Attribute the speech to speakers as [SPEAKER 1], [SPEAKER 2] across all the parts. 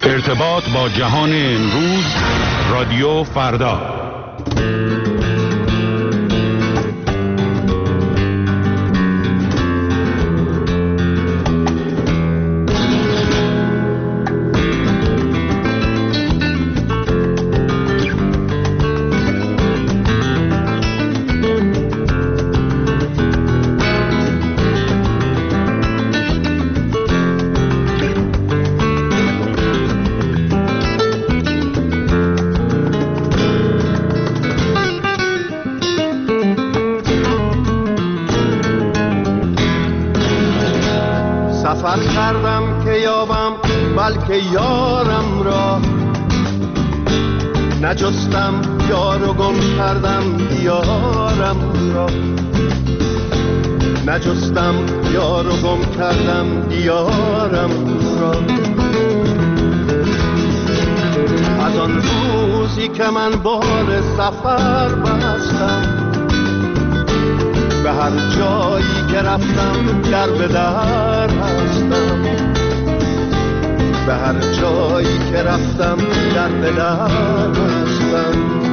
[SPEAKER 1] ارتباط با جهان امروز، رادیو فردا.
[SPEAKER 2] سفر کردم که یابم بلکه یارم را، نجستم یار و گم کردم دیارم را، نجستم یار و گم کردم دیارم را. از آن روزی که من بار سفر بستم، به هر جایی که رفتم در به در هستم، به هر جایی که رفتم در به در هستم.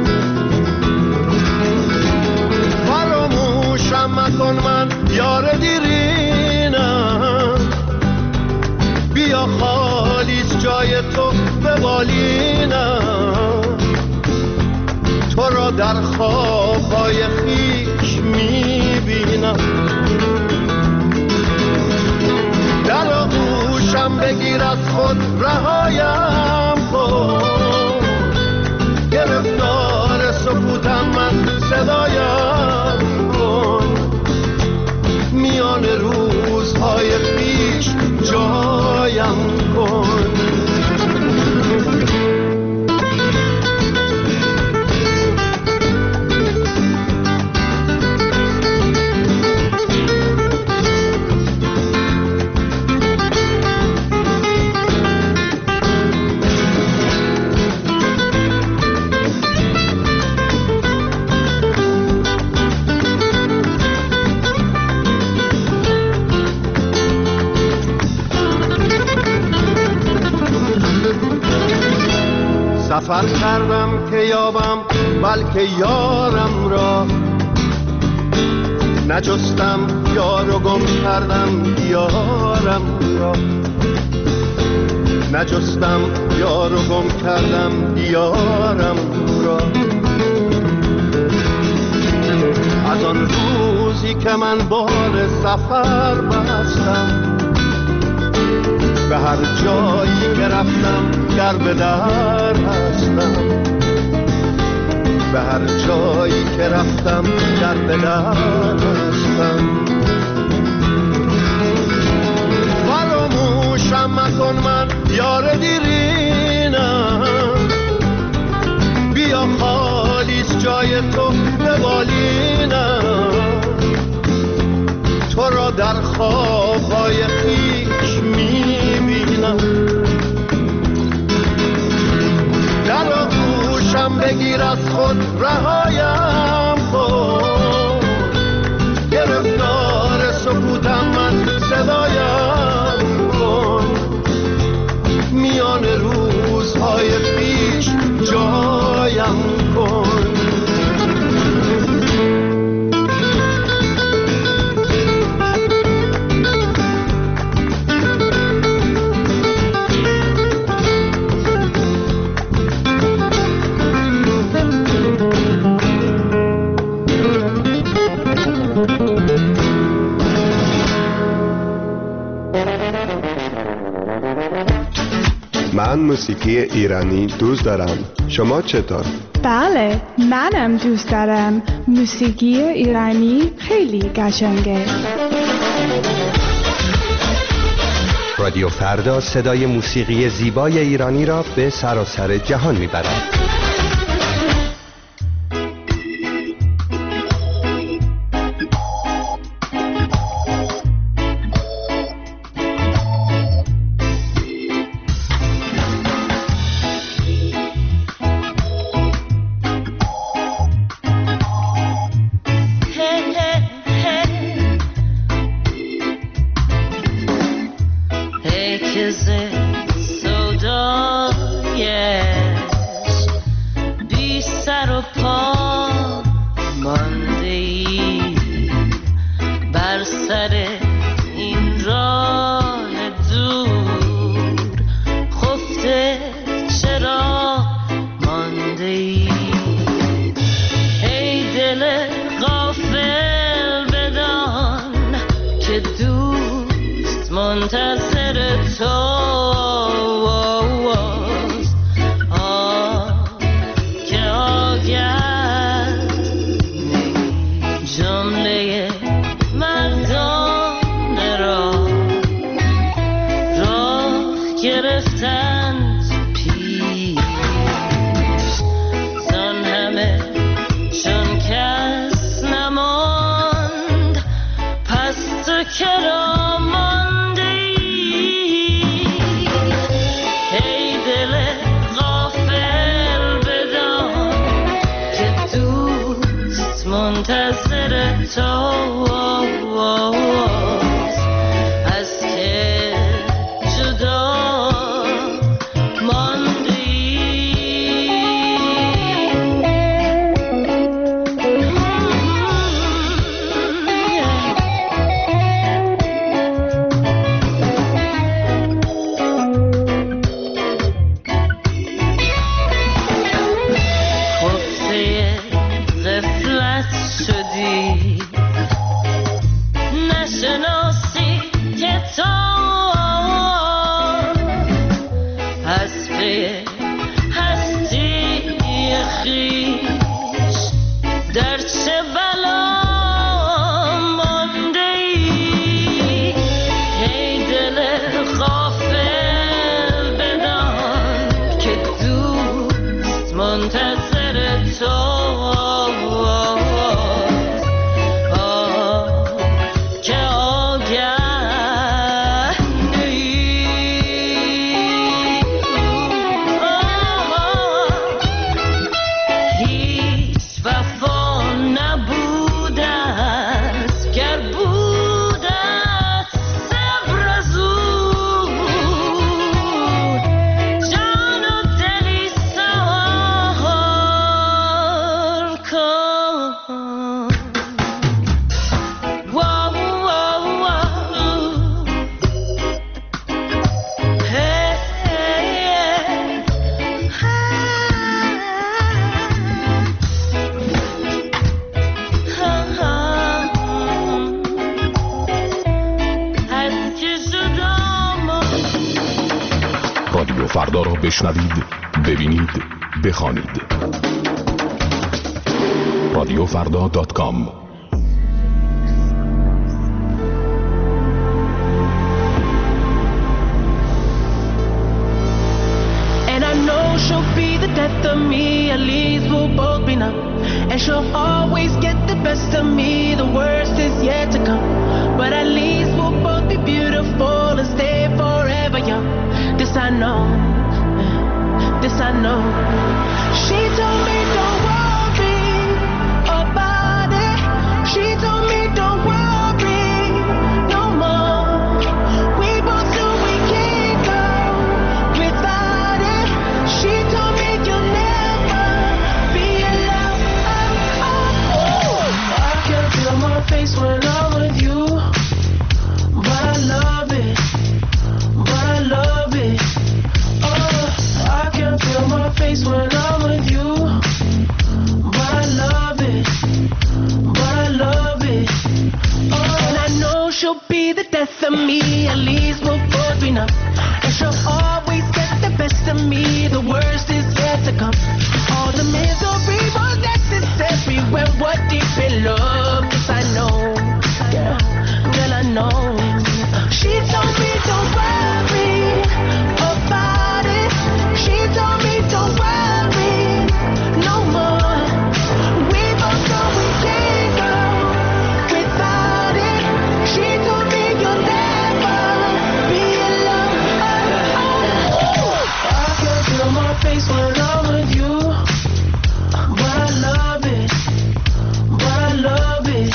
[SPEAKER 2] فراموشم مکن من یار دیرینم، بیا خالیست جای تو به بالینم، تو را در خوابهای خویش میبینم. در آغوشم بگیر از خود رهایم کن، گرفتار سکوتم من صدایم کن، میان روزهای پیش جایم کن. سفر کردم که یابم بلکه یارم را، نجستم یار و گم کردم دیارم را، نجستم یار و گم کردم دیارم را. از آن روزی که من بار سفر بستم، به هر جایی که رفتم در به در هستم، به هر جایی که رفتم در به در هستم. فراموشم مکن من یار دیرینم، بیا خالیست جای تو به بالینم، تو را در خوابهای خویش میبینم. در آغوشم بگیر از خود رهایم کن، گرفتار سکوتم من صدایم کن، میان روزهای پیش جایم کن.
[SPEAKER 3] من موسیقی ایرانی دوست دارم. شما چطور؟
[SPEAKER 4] بله، منم دوست دارم. موسیقی ایرانی خیلی قشنگه.
[SPEAKER 5] رادیو فردا صدای موسیقی زیبای ایرانی را به سراسر جهان میبرد.
[SPEAKER 6] Is it so dark? گرفتند پیش زان همه چون کس نماند پس تو کرا ماندی ای دل غافل بدان که دوست منتظر تو از که جدا ماندی خفته غفلت شدی نشناسی که تو از پی هستی خویش در چه بلا مانده ای ای دل غافل بدان که دوست منتظر تو که آگه هیچ وفا نبوده است گر بوده صبر از او جان و دلی سوار کن
[SPEAKER 1] رادیو فردا را بشنوید، ببینید، بخوانید. رادیوفردا.com.
[SPEAKER 6] And I know she'll be the death of me, at least we'll both be numb. And she'll always get the best of me, the worst is yet to come. But at least we'll both be beautiful and stay forever young. This I know, this I know. She told me don't worry about it. She told me don't worry no more. We both knew we can't go without it. She told me you'll never be alone. I can feel my face when I'm with you, but I love it, but I love it. I can feel my face when I'm with you, but I love it, but I love it. And I know she'll be the death of me, at least we'll both be numb. And she'll always get the best of me, the worst is yet to come. All the misery was necessary when we're deep in love. Yes, I know, girl, I know. She told me don't worry about it. She told me don't worry no more. We both know we can't go without it. She told me you'll never be alone. I can feel my face when I'm with you, but I love it, but I love it.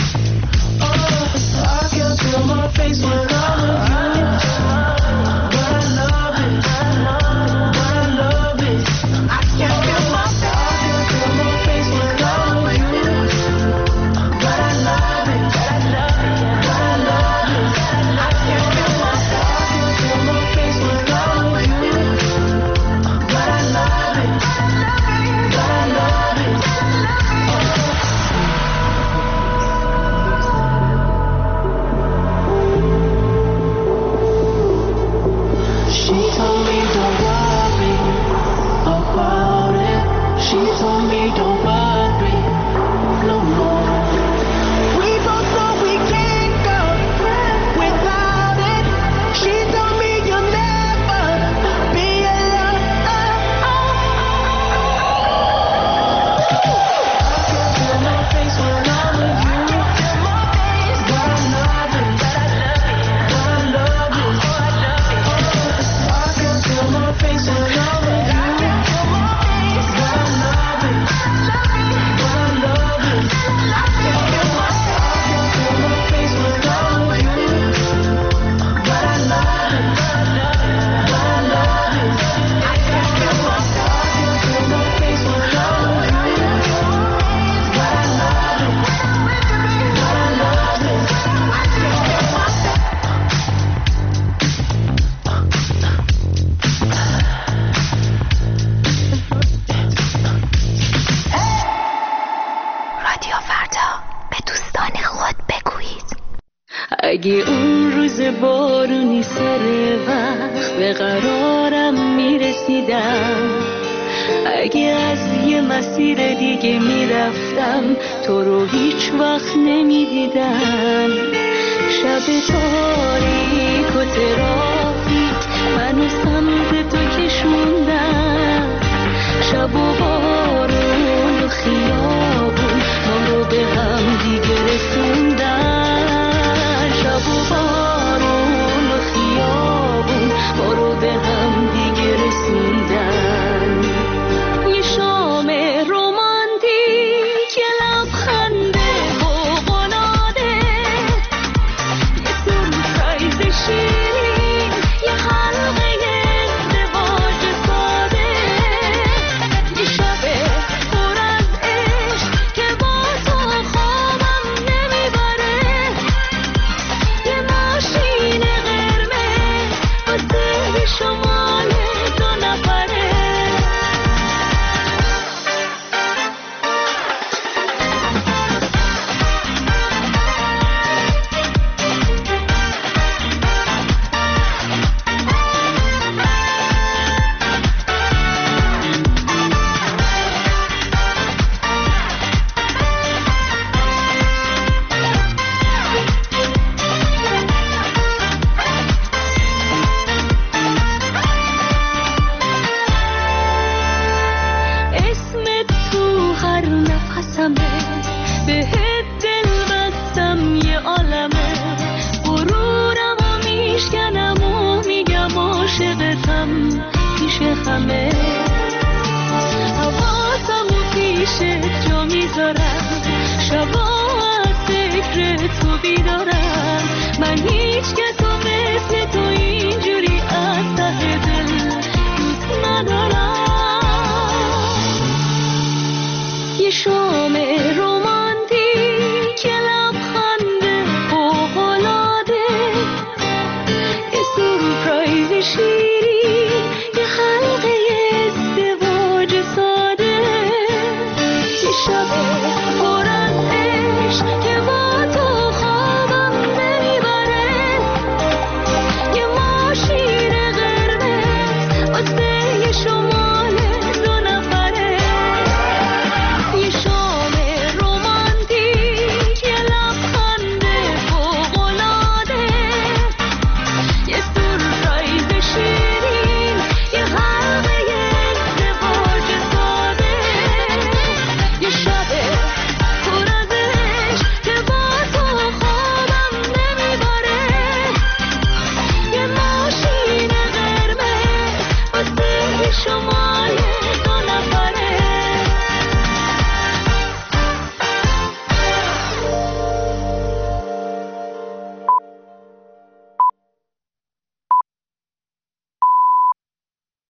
[SPEAKER 6] I can feel my face when I'm with you, but I love it, but I love it. I can feel my face when I'm with you, but I love it, but I love it. I can feel my face when I'm with you, but I love it, but I love it. She told me don't worry about it. She told me don't worry no more. We both know we can't go without it. She told me you'll never
[SPEAKER 7] اگه اون روز بارونی سر وقت به قرارم میرسیدم، اگه از یه مسیر دیگه میرفتم تو رو هیچ وقت نمیدیدم. شب تاریک و ترافیک منو